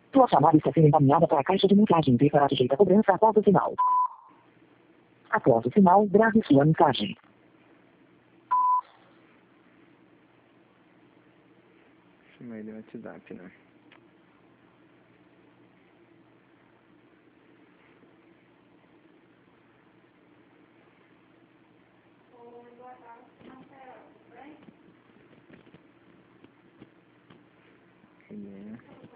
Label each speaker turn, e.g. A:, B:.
A: Tua chamada está sendo encaminhada para a caixa de mensagem e será sujeita a cobrança após o sinal. Após o sinal, grave sua mensagem.
B: Chamei ele no WhatsApp, né? Yeah.